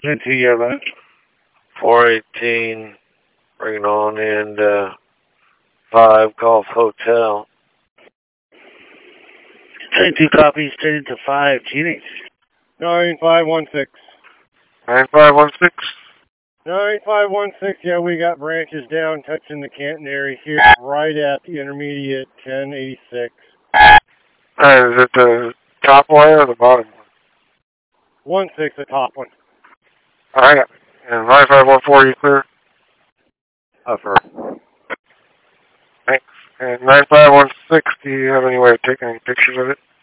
Into Yellow. 418, bring it on in 5 Golf Hotel. 22 copies, straight into 5, Phoenix. 9516. 9516. 9516, yeah, we got branches down touching the Canton area here, right at the intermediate 1086. Is it the top wire or the bottom one? 16, the top one. Alright. And 9514, you clear? Affirm. Thanks. And 9516, do you have any way of taking any pictures of it?